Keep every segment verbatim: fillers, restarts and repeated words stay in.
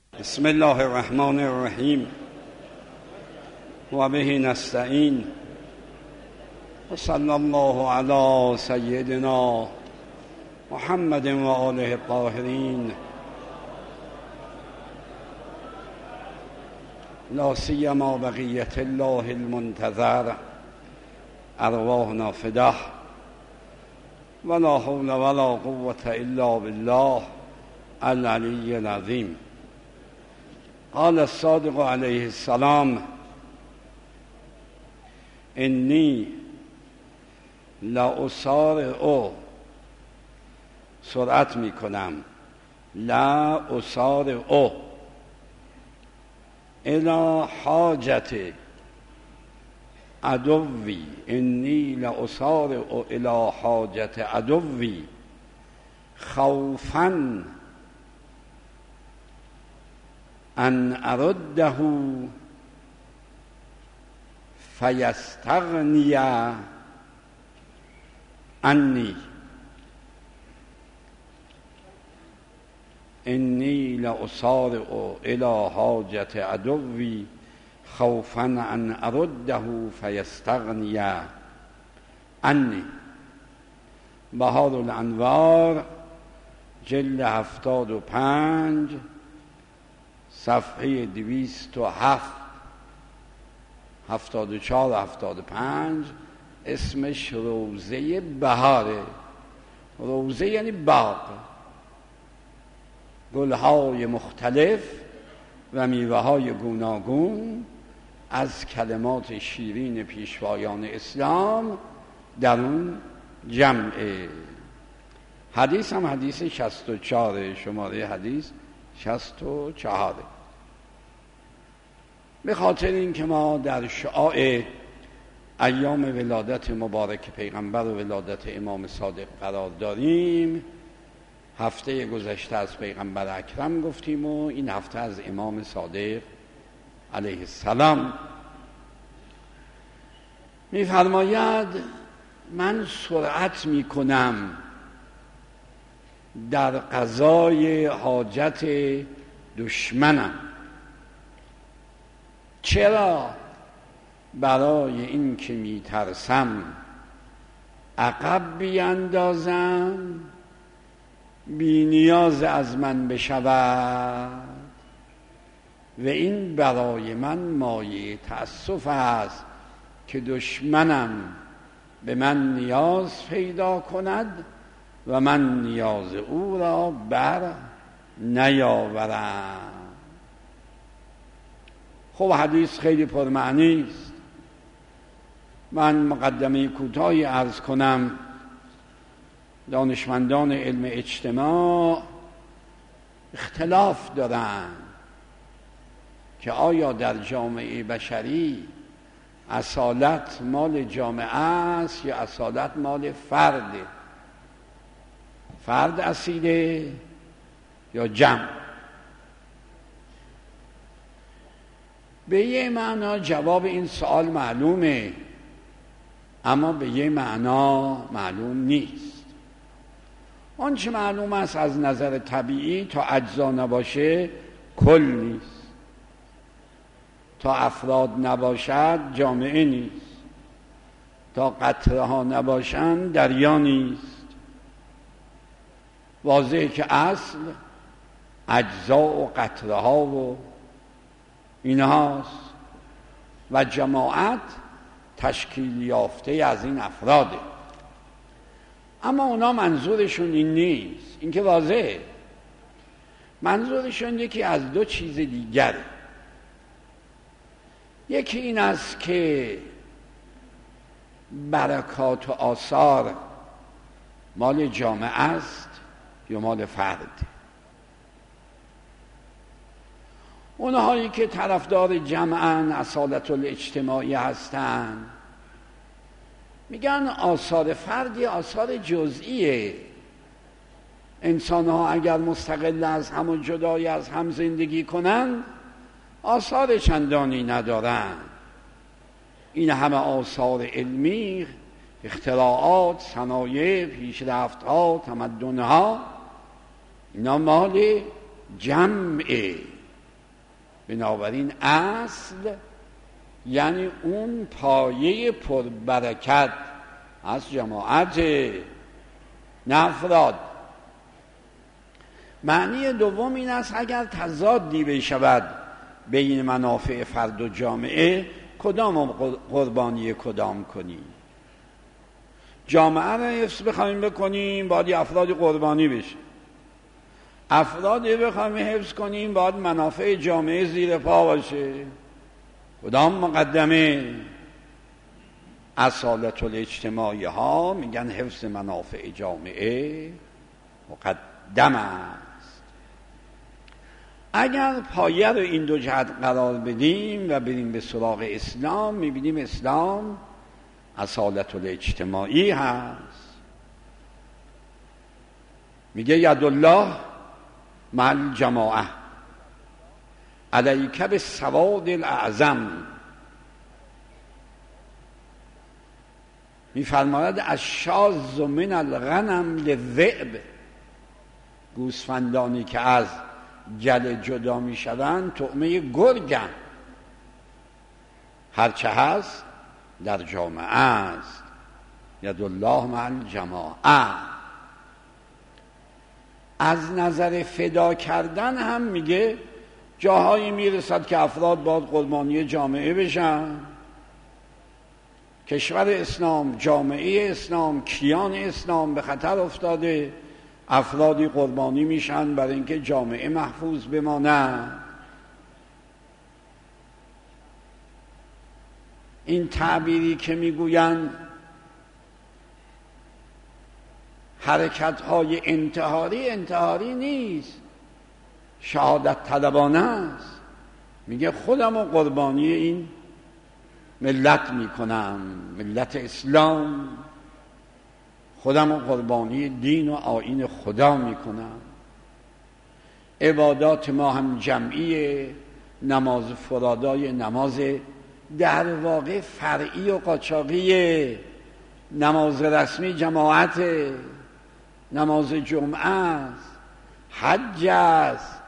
بسم الله الرحمن الرحیم و به نستعین و صلی الله علی سیدنا محمد و آله الطاهرین لا سیما بقیت الله المنتظر ارواحنا فداه ولا حول ولا قوة الا بالله العلی العظیم. قال الصادق علیه السلام انی لا اسارع، سرعت می کنم، لا اسارع الی حاجت عدوی، انی لا اسارع الی حاجت عدوی خوفا ان ارده فیستغنی عنی، انی لاسارع الی حاجت عدوی خوفا ان ارده فیستغنی عنی. بهار الانوار جلد هفتاد و پنج صفحه دویست و هفت، هفتاد و چهار و هفتاد و پنج. اسمش روضه بهاره. روضه یعنی باغ، گلهای مختلف و میوه‌های گوناگون از کلمات شیرین پیشوایان اسلام در اون جمعه. حدیث هم حدیث شصت و چهار، شماره حدیث شصت و چهار. به خاطر این که ما در شعاع ایام ولادت مبارک پیغمبر و ولادت امام صادق قرار داریم، هفته گذشته از پیغمبر اکرم گفتیم و این هفته از امام صادق علیه السلام. می‌فرماید من سرعت می‌کنم در قضای حاجت دشمنم. چرا؟ برای این که میترسم عقب بیندازم، بی نیاز از من بشود و این برای من مایه تأسف است که دشمنم به من نیاز پیدا کند و من نیاز او را بر نیاورم. خب حدیث خیلی پرمعنی است. من مقدمه کوتاهی عرض کنم. دانشمندان علم اجتماع اختلاف دارند که آیا در جامعه بشری اصالت مال جامعه است یا اصالت مال فرده؟ فرد اصیله یا جمع؟ به یه معنا جواب این سوال معلومه، اما به یه معنا معلوم نیست. آنچه معلوم است از نظر طبیعی تا اجزا نباشه کل نیست، تا افراد نباشد جامعه نیست، تا قطره ها نباشند دریا نیست. واضحه که اصل اجزا و قطره ها و اینهاست و جماعت تشکیل یافته از این افراده. اما اونا منظورشون این نیست، این که واضحه. منظورشون یکی از دو چیز دیگره. یکی این است که برکات و آثار مال جامعه است یا مال فرد. اونهایی که طرفدار جمعن، اصالت الاجتماعی هستن، میگن آثار فردی آثار جزئیه. انسان ها اگر مستقل از هم و جدای از هم زندگی کنند آثار چندانی ندارن. این همه آثار علمی، اختراعات، صنایع، پیشرفت‌ها، تمدن‌ها، اینا مال جمعه، بنابراین اصل یعنی اون پایه پربرکت از جماعت، نه افراد. معنی دوم این است اگر تضادی بشود بین منافع فرد و جامعه، کدام قربانی کدام کنیم؟ جامعه را حفظ بخوایم بکنیم باید یه افراد قربانی بشه، افرادی بخوایم حفظ کنیم باید منافع جامعه زیر پا باشه. کدام مقدمه؟ اصالت الاجتماعی ها میگن حفظ منافع جامعه مقدم است. اگر پایه رو این دو جهت قرار بدیم و بریم به سراغ اسلام، میبینیم اسلام اصالت الاجتماعی هست. میگه یدالله مع الجماعه علیک بالسواد الاعظم. میفرماید الشاذ من الغنم للذئب، گوسفندانی که از گله جدا میشوند طعمه گرگن. هرچه هست در جامعه است. یدالله مع الجماعه. از نظر فدا کردن هم میگه جاهایی میرسد که افراد باید قربانی جامعه بشن. کشور اسلام، جامعه اسلام، کیان اسلام به خطر افتاده، افرادی قربانی میشن برای اینکه جامعه محفوظ بمانه. این تعبیری که میگویند حرکت‌های انتحاری، انتحاری نیست، شهادت طلبانه است. میگه خودم و قربانی این ملت میکنم، ملت اسلام، خودم و قربانی دین و آیین خدا میکنم. عبادات ما هم جمعیه، نماز فرادای نماز در واقع فرعی و قاچاقیه، نماز رسمی جماعت، نماز جمعه است، حج است،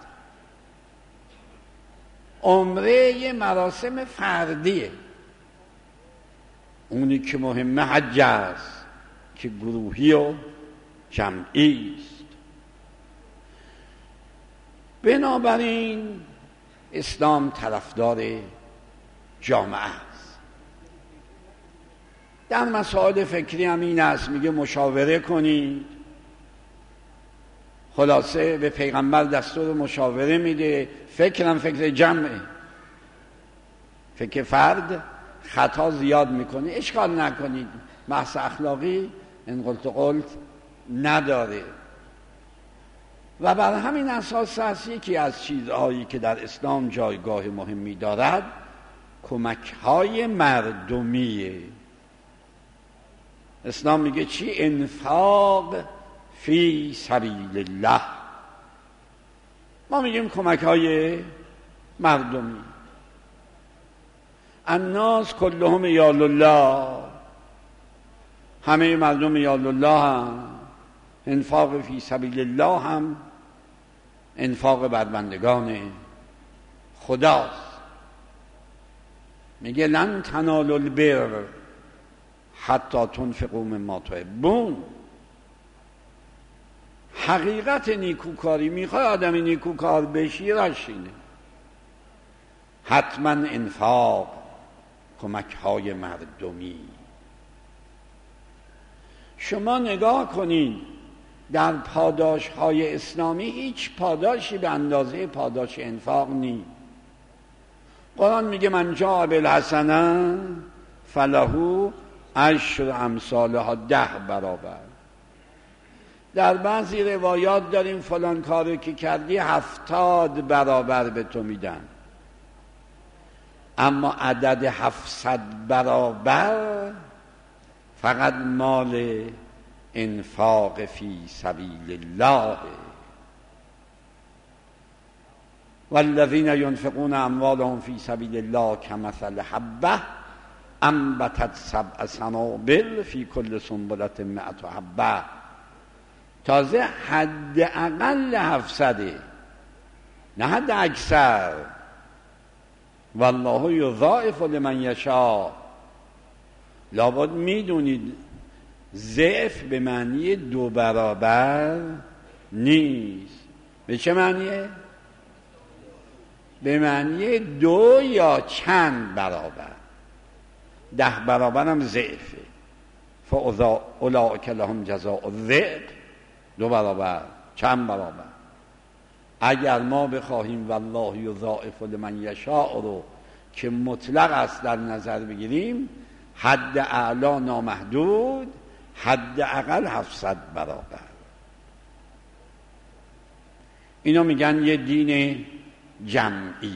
عمره یه مراسم فردیه. اونی که مهمه حج است که گروهی و جمعی است. بنابراین اسلام طرفدار جامعه است. در مسائل فکری هم این است، میگه مشاوره کنید. خلاصه به پیغمبر دستور مشاوره میده. فکرم فکر جمعه، فکر فرد خطا زیاد میکنه، اشکال نکنید، بحث اخلاقی ان قلت قلت نداره. و بر همین اساس است یکی از چیزهایی که در اسلام جایگاه مهمی دارد کمک‌های مردمیه. اسلام میگه چی؟ انفاق فی سبیل الله. ما میگیم کمک‌های مردمی. الناس کلهم یال الله، همه مردم یال الله هم. انفاق فی سبیل الله هم انفاق بر بندگان خداست. میگه لن تنالوا البر حتی تنفقوا مما تحبون. حقیقت نیکوکاری، میخوای آدمی نیکوکار بشی، رشینه حتما انفاق، کمک های مردمی. شما نگاه کنید در پاداش های اسلامی هیچ پاداشی به اندازه پاداش انفاق نیست. قرآن میگه من جاء بالحسنه فله عشر امثالها، ده برابر. در بعضی روایات داریم فلان کارو که کردی هفتاد برابر به تو میدن. اما عدد هفتصد برابر فقط مال انفاق فی سبیل الله. والذین ینفقون اموالهم فی سبیل الله کمثل حبه انبتت سبع سنابل فی کل سنبلة مئة حبه. تازه حد اقل هفتصده، نه حد اکثر. والله یضاعف لمن یشاء. لابد میدونید ضعف به معنی دو برابر نیست. به چه معنیه؟ به معنی دو یا چند برابر. ده برابر هم ضعفه. فاولئک لهم جزاء الضعف، دو برابر، چند برابر. اگر ما بخواهیم والله یضاعف لمن یشاء رو که مطلق است در نظر بگیریم، حد اعلا نامحدود، حد اقل هفتصد برابر. اینو میگن یه دین جمعی.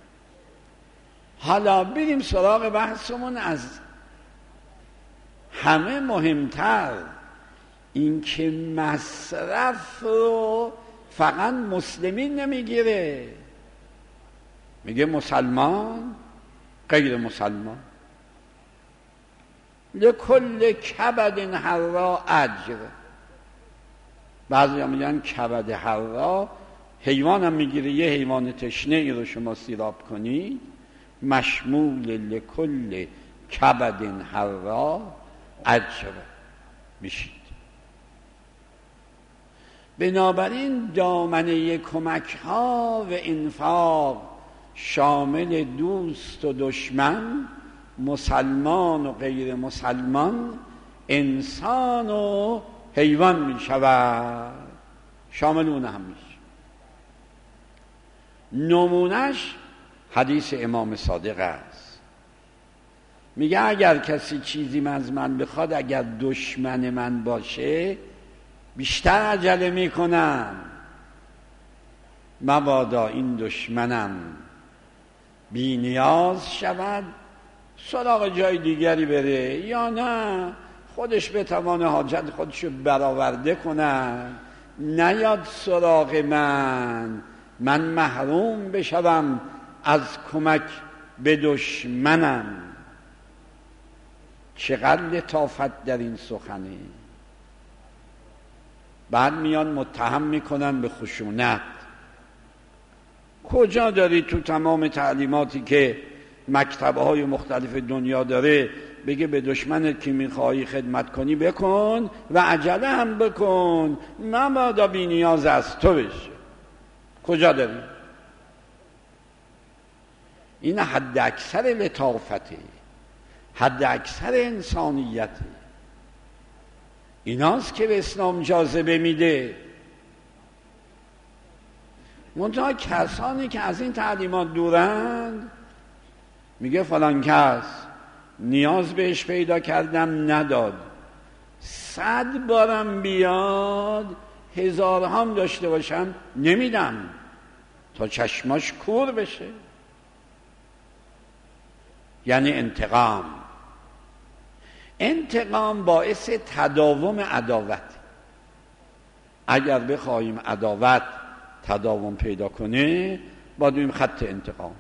حالا بریم سراغ بحثمون. از همه مهمتر این که مصرف رو فقط مسلمین نمیگیره، میگه مسلمان، غیر مسلمان. لکل کبد حرا اجر. بعضی هم میگن کبد حرا حیوان هم میگیره. یه حیوان تشنه ای رو شما سیراب کنید مشمول لکل کبد حرا اجر میشید. بنابراین دامنه کمک ها و انفاق شامل دوست و دشمن، مسلمان و غیر مسلمان، انسان و حیوان می شود، شامل اون هم میشه. نمونش حدیث امام صادق است. میگه اگر کسی چیزی از من بخواد، اگر دشمن من باشه بیشتر عجله میکنم مبادا این دشمنم بی نیاز شود، سراغ جای دیگری بره، یا نه خودش بتوانه حاجت خودشو برآورده کنه، نیاد سراغ من، من محروم بشوم از کمک به دشمنم. چقدر لطافت در این سخنه. بعد میان متهم میکنن به خشونت. کجا داری تو تمام تعلیماتی که مکتب‌های مختلف دنیا داره بگه به دشمنت که میخوایی خدمت کنی بکن و عجله هم بکن، مبادا بی نیاز از تو بشه؟ کجا داری؟ این حد اکثر لطافته، حد اکثر انسانیته. ایناست که به اسلام جاذبه میده. منتها کسانی که از این تعلیمات دورند، میگه فلان کس نیاز بهش پیدا کردم نداد، صد بارم بیاد، هزار هم داشته باشم نمیدم تا چشماش کور بشه. یعنی انتقام. انتقام باعث تداوم عداوت. اگر بخواهیم عداوت تداوم پیدا کنه باید بریم خط انتقام.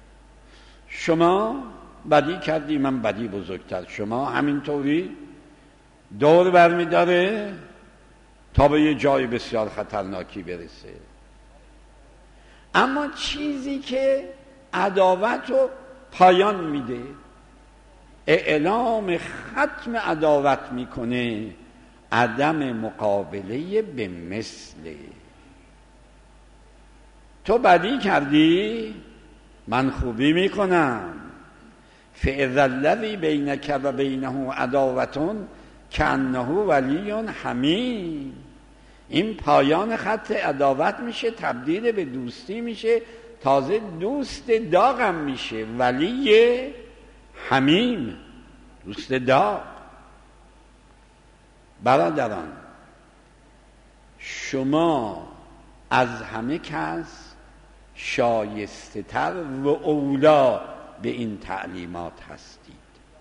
شما بدی کردی، من بدی بزرگتر، شما همینطوری دور برمی داره تا به یه جای بسیار خطرناکی برسه. اما چیزی که عداوت رو پایان میده، اعلام ختم عداوت میکنه، عدم مقابله به مثله. تو بدی کردی، من خوبی میکنم. فاذا الذی بینک و بینه عداوة کانه ولی حمیم. این پایان خط عداوت میشه، تبدیل به دوستی میشه، تازه دوست داغم میشه، ولی حمیم، دوست داغ. برادران، شما از همه کس شایسته تر و اولا به این تعلیمات هستید.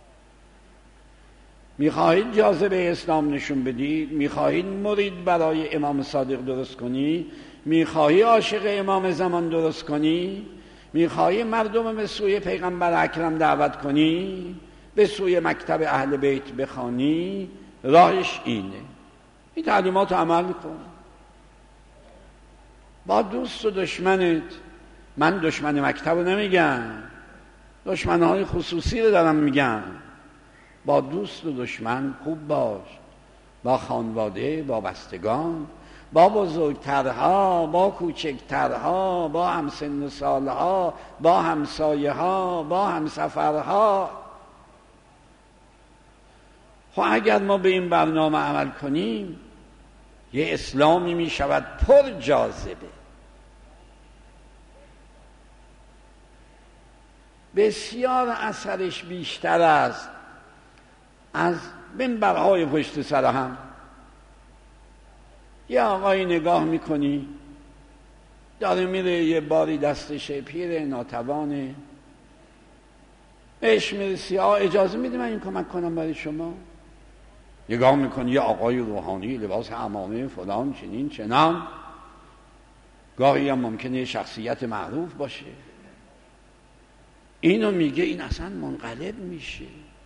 میخواهید جاذبه اسلام نشون بدید، میخواهید مرید برای امام صادق درست کنی، میخواهی عاشق امام زمان درست کنی، میخواهی مردم به سوی پیغمبر اکرم دعوت کنی، به سوی مکتب اهل بیت بخوانی، راهش اینه. این تعلیمات عمل کن. با دوست و دشمنت، من دشمن مکتب رو نمیگم، دشمنهای خصوصی رو دارم میگم. با دوست و دشمن خوب باش، با خانواده، با بستگان، با بزرگترها، با کوچکترها، با همسن و سالها، با همسایه ها، با همسفرها. خب اگر ما به این برنامه عمل کنیم یه اسلامی می شود پر جاذبه، بسیار اثرش بیشتر است از منبرهای پشت سر هم. یه آقایی نگاه میکنی داره میره، یه باری دستشه، پیره، ناتوانه، بهش میرسی آه اجازه میدی من این کمک کنم برای شما؟ نگاه میکنی یه آقای روحانی، لباس عمامه فلان چنین چنان، گاهی هم ممکنه شخصیت معروف باشه، اینو میگه، این اصلا منقلب میشه.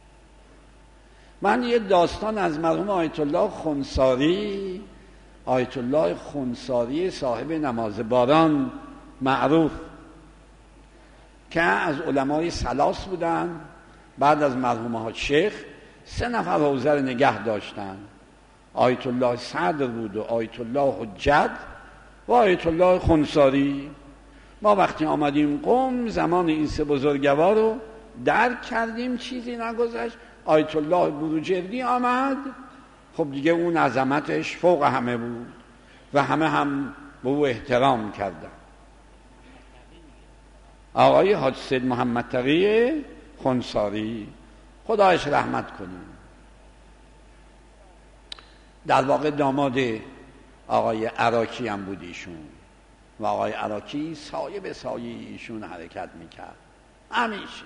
من یه داستان از مرحوم آیت الله خنثاری، آیت الله خنثاری صاحب نماز باران معروف که از علمای سلاس بودن، بعد از مرحوم ها شیخ سه نفر حوزه رو نگه داشتن، آیت الله صدر بود و آیت الله حجت و آیت الله خنثاری. ما وقتی آمدیم قم زمان این سه بزرگوار رو درک کردیم، چیزی نگذشت، آیت الله بروجردی آمد، خب دیگه اون عظمتش فوق همه بود و همه هم به او احترام کردن. آقای حاج سید محمد تقی خنثاری خدایش رحمت کنه، در واقع داماد آقای عراقی هم بود ایشون، و آقای عراقی سایه به سایه ایشون حرکت میکرد همیشه.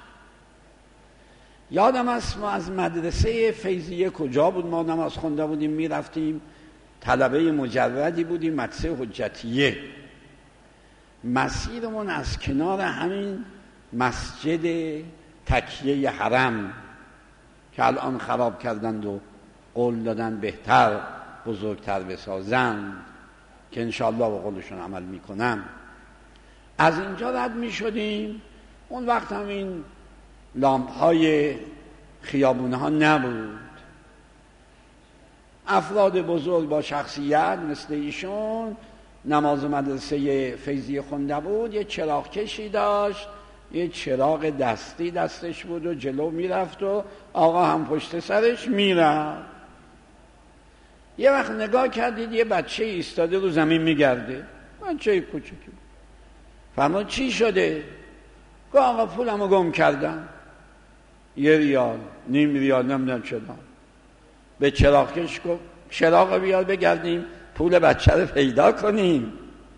یادم است ما از مدرسه فیضیه کجا بود، ما نماز خونده بودیم میرفتیم، طلبه مجردی بودیم، مدرسه حجتیه، مسیرمون از کنار همین مسجد تکیه حرم که الان خراب کردند و قول دادن بهتر بزرگتر بسازند که انشاءالله به قولشون عمل میکنم، از اینجا رد میشدیم. اون وقت هم این لامپ های خیابونه ها نبود، افراد بزرگ با شخصیت مثل ایشون نماز مدرسه فیضیه خونده بود، یه چراغ کشی داشت، یه چراغ دستی دستش بود و جلو میرفت و آقا هم پشت سرش میرفت. یه وقت نگاه کردید یه بچه ایستاده رو زمین میگرده، بچه کوچکی. فرمود چی شده؟ گفت آقا پولمو گم کردم، یه ریال، نیم ریال، نمیدونم چرا. به چراغ کش گفت چراغ بیار بگردیم پول بچه رو پیدا کنیم.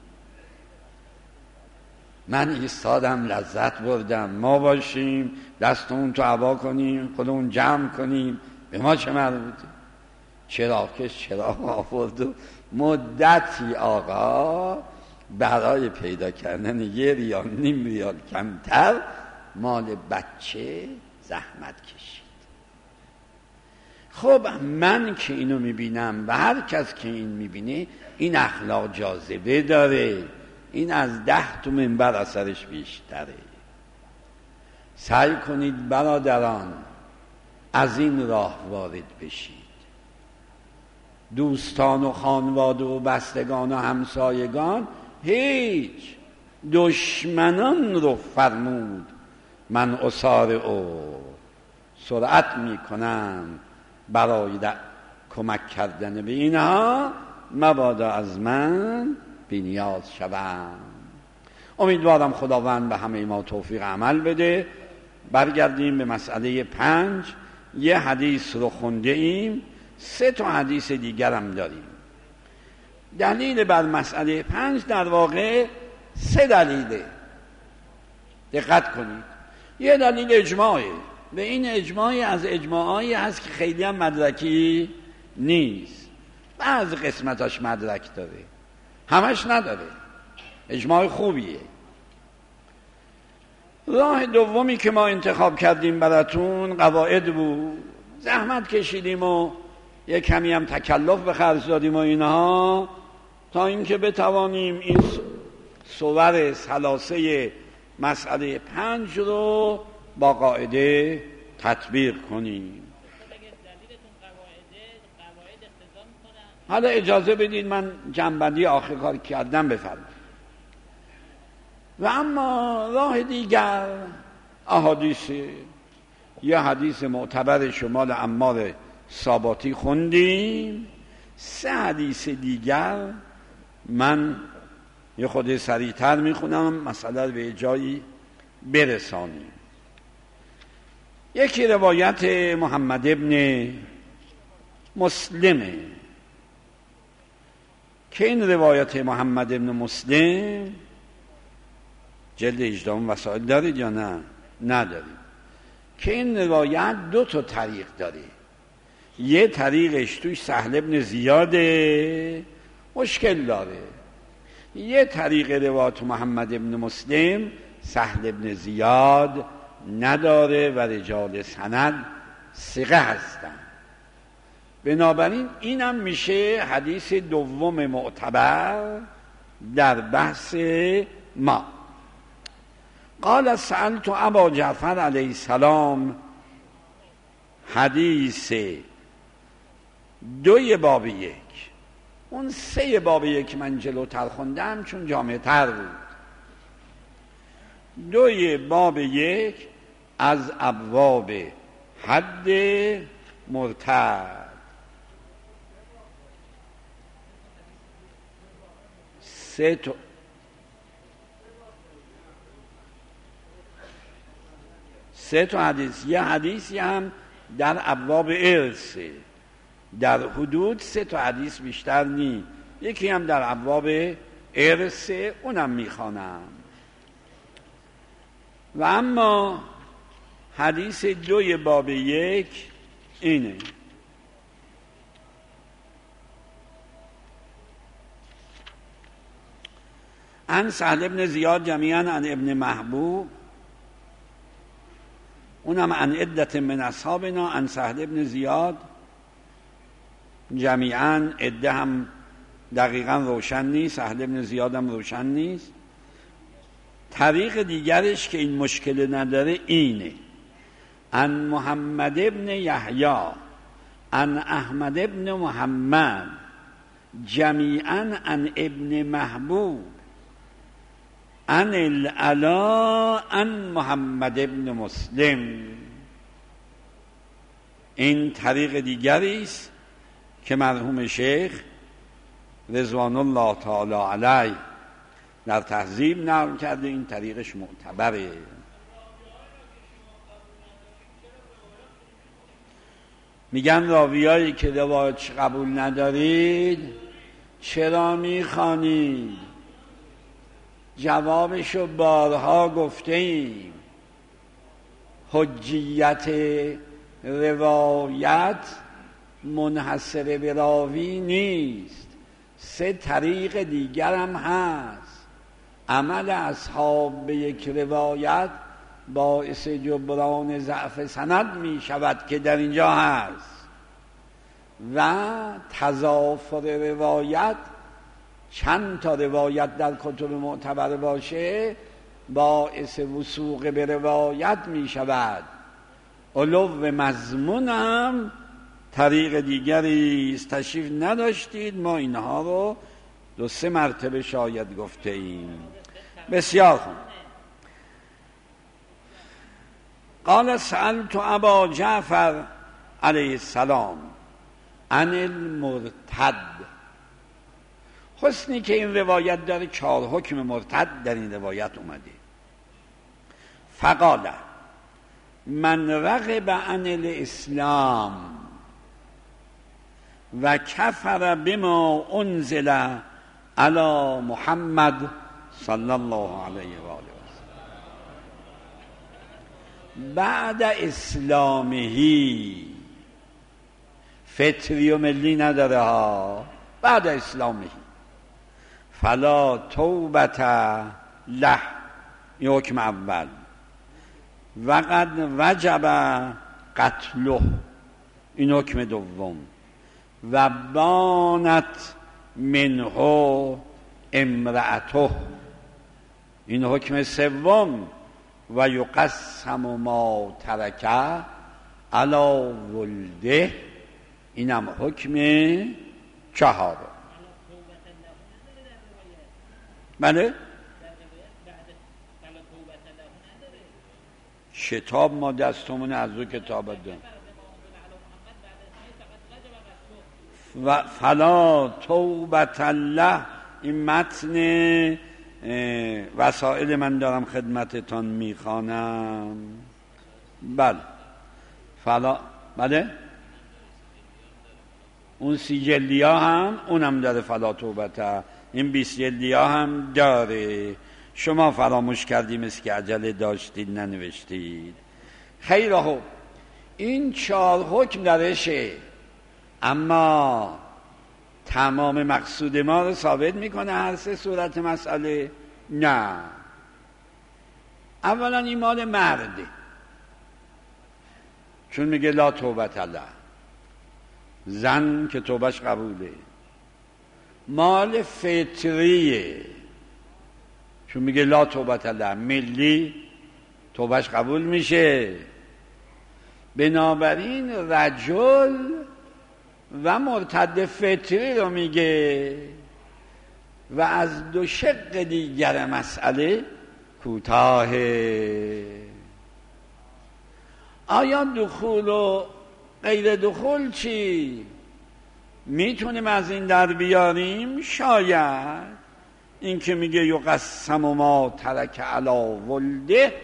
من ایستادم، لذت بردم، ما باشیم دستمون تو هوا کنیم، خودمون جمع کنیم، به ما چه مربوطه؟ چراغ کش چراغ آورد و مدتی آقا برای پیدا کردن یه ریال نیم ریال کمتر مال بچه زحمت کشید. خب من که اینو میبینم و هر کس که این میبینه، این اخلاق جاذبه داره، این از ده تو منبر اثرش بیشتره. سعی کنید برادران از این راه وارد بشید. دوستان و خانواده و بستگان و همسایگان هیچ، دشمنان رو فرمود من اسار او سرعت میکنم برای کمک کردن به اینها، مبادا از من بی‌نیاز شوم. امیدوارم خداوند به همه ما توفیق عمل بده. برگردیم به مسئله پنج. یه حدیث رو خونده ایم، سه تا حدیث دیگر هم داریم. دلیل بر مسئله پنج در واقع سه دلیله، دقت کنید. یه دلیل اجماعه، به این اجماعی از اجماعایی هست که خیلی هم مدرکی نیست، بعض قسمتاش مدرک داره، همش نداره، اجماع خوبیه. راه دومی که ما انتخاب کردیم براتون قواعد بود، زحمت کشیدیم و یه کمی هم تکلف به خرج دادیم و اینها تا اینکه بتوانیم این صور ثلاثه مسئله پنج رو با قاعده تطبیق کنیم. حالا اجازه بدید من جنبندی آخر کار کردم بفرمایید. و اما راه دیگر احادیث، یه حدیث معتبر شمال عمار ساباتی خوندیم، سه حدیث دیگر من یه خود سریعتر میخونم مسئله رو به جایی برسانیم. یکی روایت محمد ابن مسلمه که این روایت محمد ابن مسلم جلد هجده وسائل دارید یا نه؟ ندارید. که این روایت دو تا طریق داره. یه طریقش توی سهل ابن زیاده مشکل داره، یه طریق روایت محمد ابن مسلم سهل ابن زیاد نداره و رجال سند ثقه هستن. بنابراین اینم میشه حدیث دوم معتبر در بحث ما. قال سألت ابا جعفر علیه السلام، حدیث دوی باب یک. اون سه باب یک من جلوتر خوندم چون جامع تر بود. دوی باب یک از ابواب حد مرتد. سه تا سه تا حدیث، یه حدیثی هم در ابواب ارث، در حدود سه تا حدیث بیشتر نی، یکی هم در ابواب ارث، اونم میخوانم. و اما حدیث دوی باب یک اینه: عن سهل ابن زیاد جمیعا عن ابن محبوب، اونم عن عدت من اصحابنا عن سهل ابن زیاد جمیعا. عده هم دقیقا روشن نیست، سهل ابن زیاد هم روشن نیست. طریق دیگرش که این مشکل نداره اینه: عن محمد ابن یحیی عن احمد ابن محمد جمیعا عن ابن محبوب عن العلا عن محمد ابن مسلم. این طریق دیگری است که مرحوم شیخ رضوان الله تعالی علیه در تهذیب نقل کرده. این طریقش معتبره. میگن راویایی که روایتش قبول ندارید چرا میخوانید؟ جوابشو بارها گفته ایم. حجیت روایت منحصر به راوی نیست، سه طریق دیگر هم هست. عمل اصحاب به یک روایت باعث جبران ضعف سند می شود که در اینجا هست، و تضافر روایت، چند تا روایت در کتب معتبر باشه باعث وثوق به روایت می شود. علو مضمون هم طریق دیگری است. تشریف نداشتید، ما اینها رو دو سه مرتبه شاید گفته ایم. بسیار خوب. قال سألت ابا جعفر علیه السلام عن المرتد. حسنی که این روایت داره چهار حکم مرتد در این روایت اومده. فقال من رغب عن الاسلام و کفر بما انزل علی محمد صلی الله علیه و آله و سلم بعد اسلامهی، فطری و ملی نداره ها، بعد اسلامهی، فلا توبت له، این حکم اول، وقد وجب قتله، این حکم دوم، و بانت منه امرأته، این حکم سوم، و یقسم ما ترکه علی ولده، اینم حکم چهار. بله شتاب ما دستمون از رو کتاب دارم و فلا توبت الله. این متن وسائل من دارم خدمتتان میخوانم. بله فلا بله اون سی جلدی ها هم اونم داره فلا توبت، این بیست جلدی ها هم داره. شما فراموش کردیم است که عجله داشتید ننوشتید. خیلی خوب، این چهار حکم درشه، اما تمام مقصود ما رو ثابت میکنه هر سه صورت مسئله؟ نه. اولا این مال مرده، چون میگه لا توبت الله. زن که توبش قبوله. مال فطریه، چون میگه لا توبت الله. ملی توبش قبول میشه. بنابراین رجل و مرتد فطری رو میگه و از دو شق دیگر مسئله کوتاهه. آیا دخول و غیر دخول چی؟ میتونیم از این در بیاریم؟ شاید. این که میگه یقسم ما ترک علی ولده،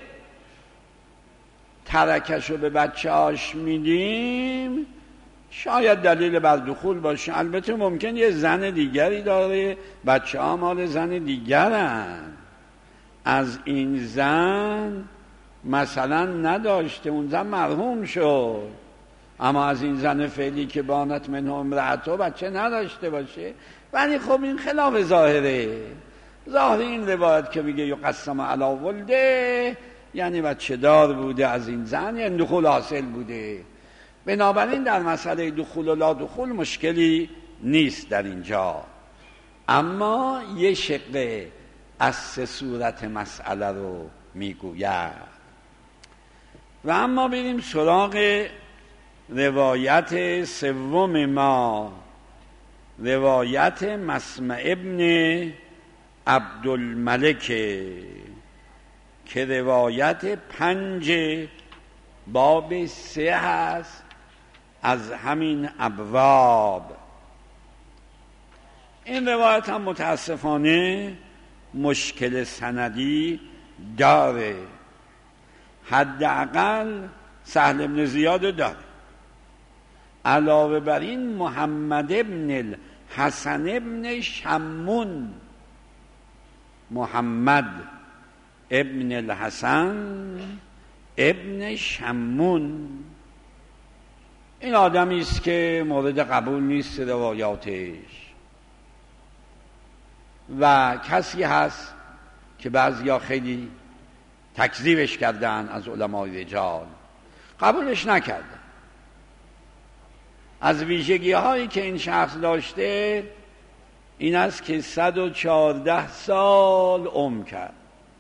ترکشو به بچه هاش میدیم، شاید دلیل بر دخول باشه. البته ممکن یه زن دیگری داره، بچه ها مال زن دیگرن، از این زن مثلا نداشته، اون زن مرحوم شد، اما از این زن فعلی که بانت منه امرأته بچه نداشته باشه. ولی خب این خلاف ظاهره. ظاهر این روایت که میگه یقسم علی ولده یعنی بچه دار بوده از این زن، یعنی دخول حاصل بوده. بنابراین در مسئله دخول و لا دخول مشکلی نیست در اینجا. اما یه شقه از سه صورت مسئله رو میگوید. و اما بریم سراغ روایت سوم ما، روایت مسمع ابن عبدالملک که روایت پنج باب سه هست از همین ابواب. این روایت هم متاسفانه مشکل سندی داره، حداقل سهل ابن زیاد داره. علاوه بر این محمد ابن الحسن ابن شمون، محمد ابن الحسن ابن شمون، این آدمی است که مورد قبول نیست روایاتش و کسی هست که بعضیا خیلی تکذیبش کردن از علمای رجال، قبولش نکردن. از ویژگی هایی که این شخص داشته این است که صد و چهارده سال عمر کرد،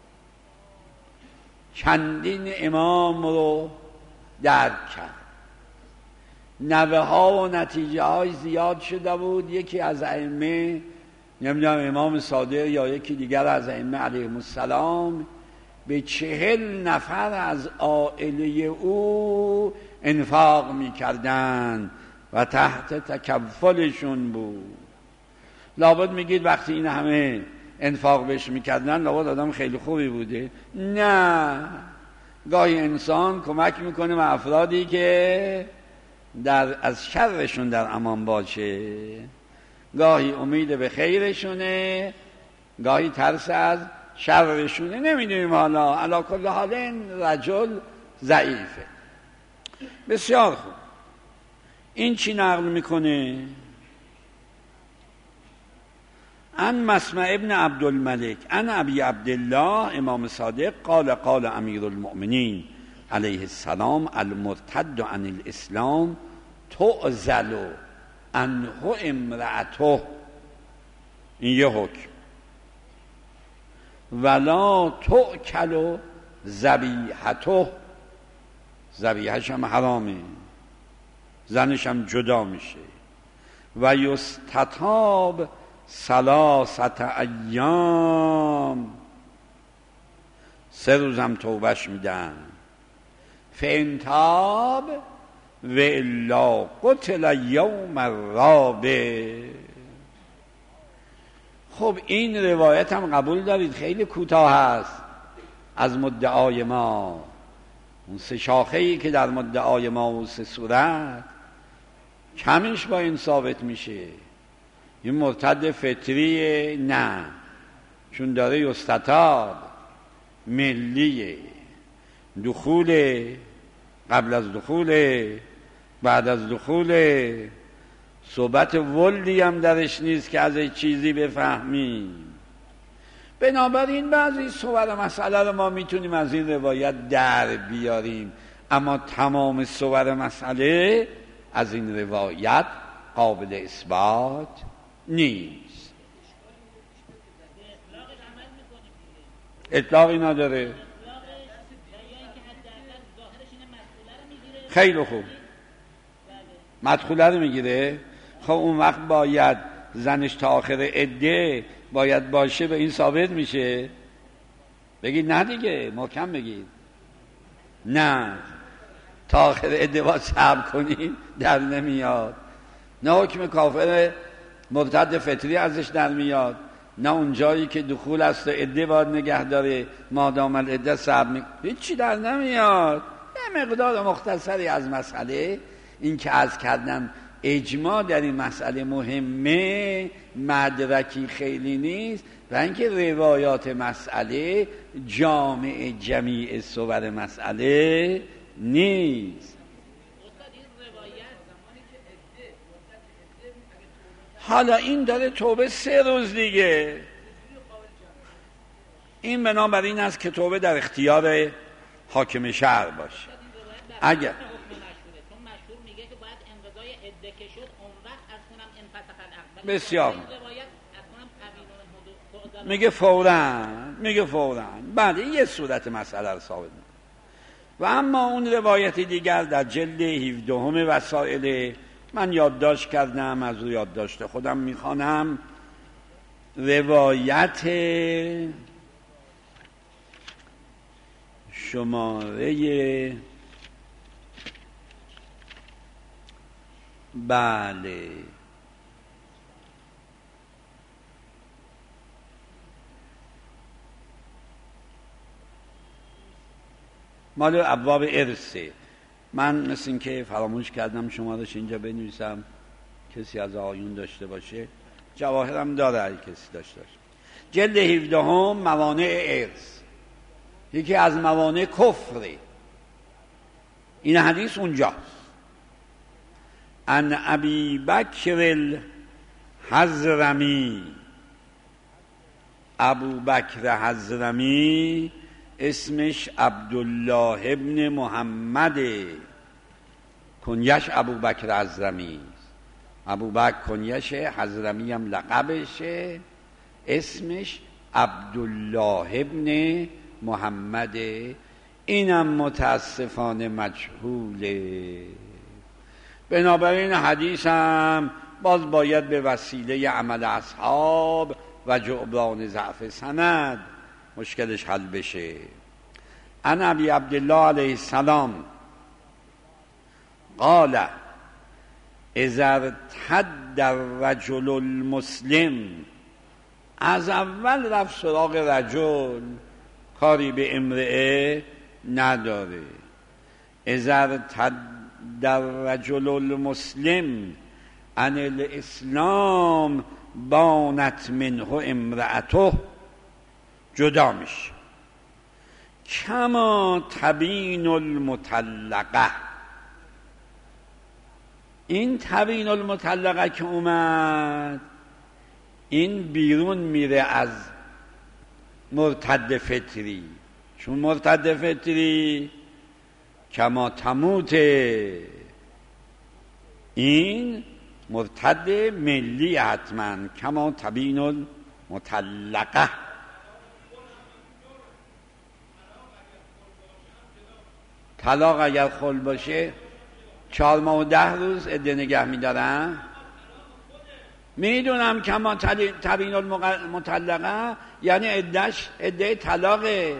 چندین امام رو درک کرد، نوه ها و نتیجه های زیاد شده بود. یکی از ائمه، نمیدونم امام صادق یا یکی دیگر از ائمه علیهم السلام، به چهل نفر از عائله او انفاق میکردن و تحت تکفلشون بود. لابد میگید وقتی این همه انفاق بهش میکردن لابد آدم خیلی خوبی بوده؟ نه، گاهی انسان کمک میکنه به افرادی که در از شرشون در امان باشه، گاهی امید به خیرشونه، گاهی ترس از شرشونه، نمیدونیم. حالا علی کل حال این رجل ضعیفه. بسیار خوب. این چی نقل میکنه؟ ان مسمع ابن عبدالملک ان ابی عبدالله امام صادق قال قال امیر المؤمنین علیه السلام المرتد عن الاسلام تعزل عنه امرأته. این یه حکم. ولا تؤکل ذبیحته، ذبیحش هم حرامه، زنش هم جدا میشه. و یستتاب ثلاثت ایام، سه روزم توبهش میدن. فان تاب و الا قتل یوم الرابع. خب این روایت هم قبول دارید خیلی کوتاه هست از مدعای ما، اون سه شاخه‌ای که در مدعای ما و سه صورت کمش با این ثابت میشه. این مرتد فطریه نه، چون داره یستتاب، ملیه، دخول قبل از دخول، بعد از دخول، صحبت ولدی هم درش نیست که از چیزی بفهمیم. بنابراین بعضی صور مسئله رو ما میتونیم از این روایت در بیاریم، اما تمام صور مسئله از این روایت قابل اثبات نیست. اطلاقی نداره. خیلی خوب، مدخوله رو میگیره. خب اون وقت باید زنش تا آخر عده باید باشه، به این ثابت میشه. بگید نه دیگه، محکم بگید نه، تا آخر عده باید صبر کنید در نمیاد. نه حکم کافر مرتد فطری ازش در میاد، نه اون جایی که دخول است و عده باید نگه داره مادام العده صبر می... هیچی در نمیاد. یه مقدار مختصری از مسئله، این که عرض کردم اجماع در این مسئله مهمه، مدرکی خیلی نیست، و اینکه روایات مسئله جامع جمیع صور مسئله نیست. حالا این داره توبه سه روز دیگه، این بنابراین است که توبه در اختیار حاکم شهر باشه. اگر بسیار میگه فوراً، میگه فوراً بعد یه صورت مسئله رو ثابت میکنه. و اما اون روایت دیگر در جلد هفدهم وسائل، من یادداشت کردم، از رو یادداشت خودم میخوانم. روایت شماره بله مال ابواب ارثه. من مثل این که فراموش کردم شمارش اینجا بنویسم، کسی از آیون داشته باشه، جواهرم داره اگه کسی داشته باشه. جلد هفدهم موانع ارث، یکی از موانع کفره. این حدیث اونجاست. ان ابی بکر الحضرمی، ابو بکر حضرمی اسمش عبدالله ابن محمد، کنیش ابو بکر حضرمی، ابو بکر کنیشه، حضرمی هم لقبشه، اسمش عبدالله ابن محمد. اینم متاسفانه مجهوله. بنابراین حدیث هم باز باید به وسیله عمل اصحاب و جبران ضعف سند مشکلش حل بشه. ان ابی عبدالله علیه السلام قال اذا ارتد الرجل المسلم، از اول رفت سراغ رجل، کاری به امرئه نداره. اذا ارتد الرجل المسلم عن الاسلام بانت منه امرأته، جدا میشه. کما تبین المطلقه، این تبین المطلقه که اومد، این بیرون میره از مرتد فطری، چون مرتد فطری کما تموت، این مرتد ملی حتما، کما تبین المطلقه. طلاق اگر خل باشه چهار ماه و ده روز عده نگه میدارن. میدونم کما تبیین المطلقه یعنی عدهش عده طلاقه،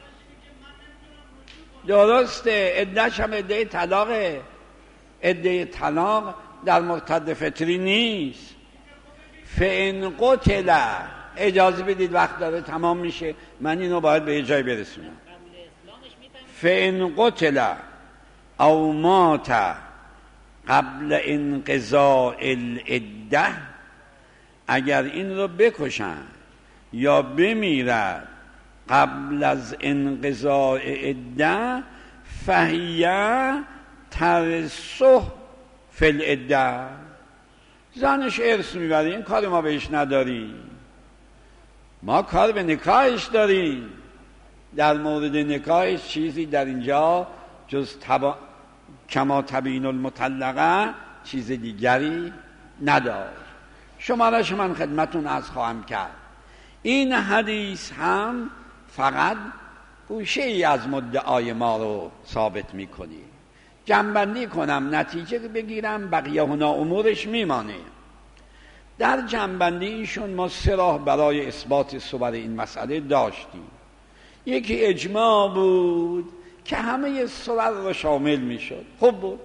درسته، عدهش هم عده طلاقه. عده طلاق در مرتد فطری نیست. فان قتل، اجازه بدید وقت داره تمام میشه، من اینو باید به جای برسونم. فان قتل او مات قبل انقضاء العده، اگر این رو بکشن یا بمیرد قبل از انقضاء عده، فهیه ترسه فی العده، زنش ارث میبره. این کار ما بهش نداریم، ما کار به نکاحش داریم. در مورد نکاحش چیزی در اینجا جز تبا... کما تبیین المطلقه چیز دیگری نداشت. شمارش من خدمتون عرض خواهم کرد. این حدیث هم فقط گوشه ای از مدعای ما رو ثابت میکنی. جنبندی کنم، نتیجه بگیرم، بقیه هنا امورش میمانه. در جنبندی ایشون ما سه راه برای اثبات صور این مسئله داشتیم. یکی اجماع بود که همه صور رو شامل میشد، خوب بود.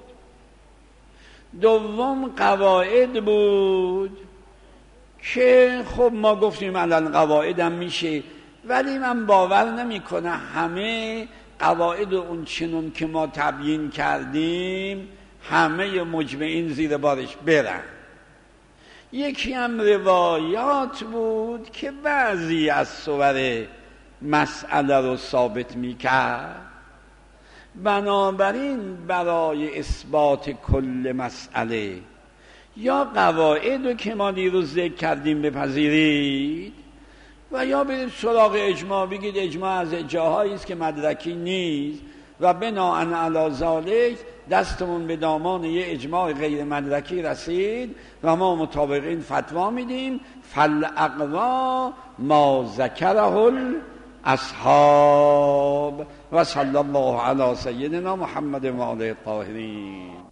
دوم قواعد بود که خب ما گفتیم الان قواعدم میشه، ولی من باور نمی کنه همه قواعد اون چنون که ما تبیین کردیم همه مجمعین زیر بارش برن. یکی هم روایات بود که بعضی از صور مسئله رو ثابت میکرد. بنابراین برای اثبات کل مسئله یا قواعد رو که ما دیروز ذکر کردیم بپذیرید و یا برید سراغ اجماع، بگید اجماع از جاهایی است که مدرکی نیست و بناء علی ذلک دستمون به دامان یه اجماع غیر مدرکی رسید و ما مطابق این فتوا میدیم. فالاقوا ما ذکره الاصحاب و صلی الله علی سیدنا محمد و آله الطاهرین.